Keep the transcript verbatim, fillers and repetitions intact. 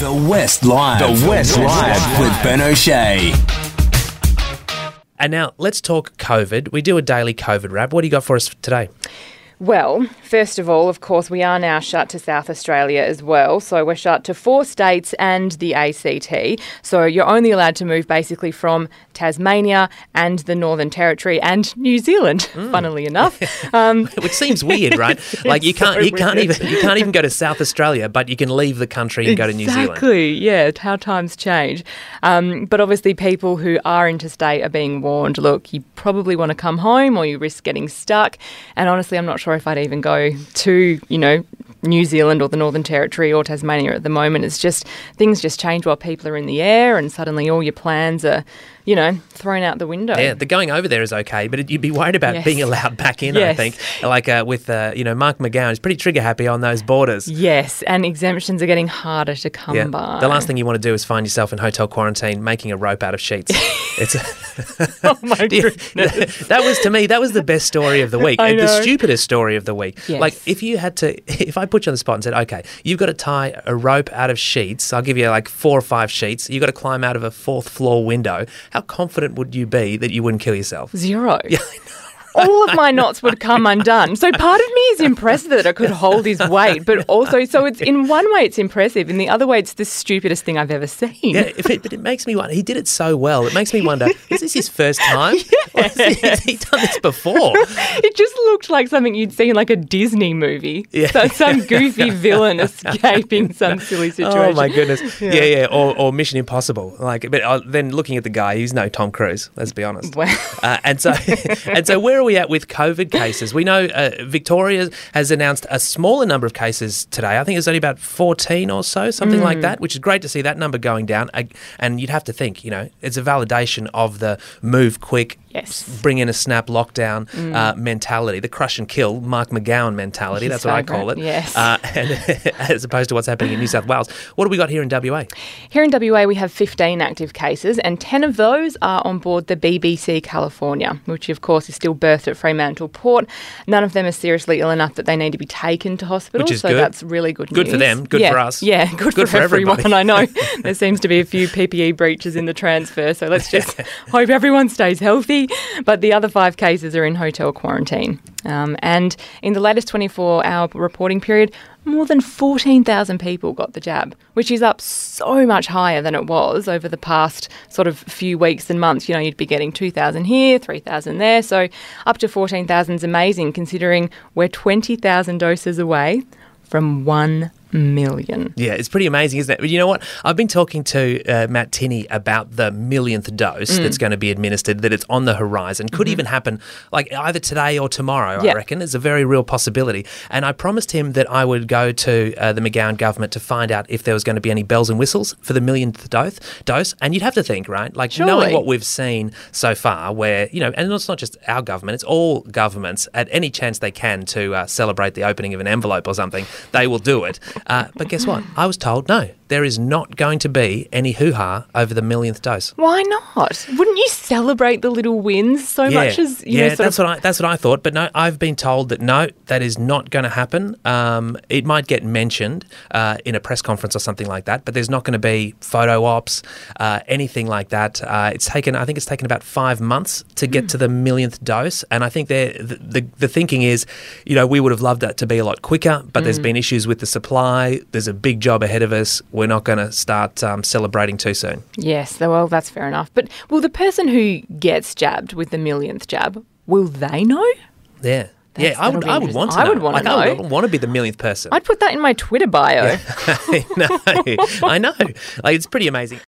The West Live. The West Live with Ben O'Shea. And now let's talk COVID. We do a daily COVID wrap. What do you got for us today? Well, first of all, of course, we are now shut to South Australia as well. So we're shut to four states and the A C T. So you're only allowed to move basically from Tasmania and the Northern Territory and New Zealand, mm. funnily enough. Um, Which seems weird, right? Like you can't, so you can't weird. even, you can't even go to South Australia, but you can leave the country and exactly, go to New Zealand. Exactly. Yeah, how times change. Um, but obviously, people who are interstate are being warned. Look, you probably want to come home, or you risk getting stuck. And honestly, I'm not sure if I'd even go to, you know, New Zealand or the Northern Territory or Tasmania at the moment. It's just, things just change while people are in the air, and suddenly all your plans are, you know, thrown out the window. Yeah, the going over there is okay, but it, you'd be worried about yes. being allowed back in, yes. I think. Like uh, with, uh, you know, Mark McGowan is pretty trigger happy on those borders. Yes, and exemptions are getting harder to come yeah. by. The last thing you want to do is find yourself in hotel quarantine making a rope out of sheets. It's a oh my goodness. That was, to me, that was the best story of the week. I know. The stupidest story of the week. Yes. Like, if you had to, if I put you on the spot and said, okay, you've got to tie a rope out of sheets, I'll give you like four or five sheets, you've got to climb out of a fourth floor window, how confident would you be that you wouldn't kill yourself? Zero. Yeah, I know. All of my knots would come undone. So part of me is impressed that I could hold his weight, but also, so it's in one way it's impressive, in the other way it's the stupidest thing I've ever seen. Yeah, if it, but it makes me wonder, he did it so well, it makes me wonder, is this his first time? Yes. Or has he done this before? It just looked like something you'd see in like a Disney movie. Yeah. So some goofy villain escaping some silly situation. Oh my goodness. Yeah, yeah, yeah. Or, or Mission Impossible. Like, but uh, then looking at the guy, he's no Tom Cruise, let's be honest. Wow. Uh, and so and so where are we at with COVID cases? We know uh, Victoria has announced a smaller number of cases today. I think it's only about fourteen or so, something Mm. like that, which is great to see that number going down. Uh, and you'd have to think, you know, it's a validation of the move quick, Yes. bring in a snap lockdown Mm. uh, mentality, the crush and kill, Mark McGowan mentality, His that's what I favourite, call it, yes. uh, and, as opposed to what's happening in New South Wales. What do we got here in W A? Here in W A we have fifteen active cases, and ten of those are on board the B B C California, which of course is still berthed at Fremantle Port. None of them are seriously ill enough that they need to be taken to hospital, Which is so good. that's really good Good news. for them, good yeah, for us. Yeah, good, Good for, for everyone, everybody. I know. There seems to be a few P P E breaches in the transfer, so let's just hope everyone stays healthy. But the other five cases are in hotel quarantine. Um, and in the latest twenty-four hour reporting period, more than fourteen thousand people got the jab, which is up so much higher than it was over the past sort of few weeks and months. You know, you'd be getting two thousand here, three thousand there. So up to fourteen thousand is amazing, considering we're twenty thousand doses away from one million. Yeah, it's pretty amazing, isn't it? But you know what? I've been talking to uh, Matt Tinney about the millionth dose Mm. that's going to be administered, that it's on the horizon. Could Mm-hmm. even happen like either today or tomorrow, Yeah. I reckon. It's a very real possibility. And I promised him that I would go to uh, the McGowan government to find out if there was going to be any bells and whistles for the millionth dose. dose. And you'd have to think, right? Like Surely. knowing what we've seen so far where, you know, and it's not just our government, it's all governments, at any chance they can to uh, celebrate the opening of an envelope or something, they will do it. Uh, but guess what? I was told, no, there is not going to be any hoo-ha over the millionth dose. Why not? Wouldn't you celebrate the little wins so yeah, much as you yeah, know? Sort that's of, what I that's what I thought. But no, I've been told that no, that is not going to happen. Um, it might get mentioned uh, in a press conference or something like that, but there's not going to be photo ops, uh, anything like that. Uh, it's taken, I think, it's taken about five months to get mm. to the millionth dose, and I think the, the the thinking is, you know, we would have loved that to be a lot quicker, but mm. there's been issues with the supply. There's a big job ahead of us. We're not going to start um, celebrating too soon. Yes, well, that's fair enough. But will the person who gets jabbed with the millionth jab, will they know? Yeah. That's- yeah, I would. that'll be I would want to. interesting. I know. would wanna like, I know. would want to be the millionth person. I'd put that in my Twitter bio. Yeah. I know. I know. Like, it's pretty amazing.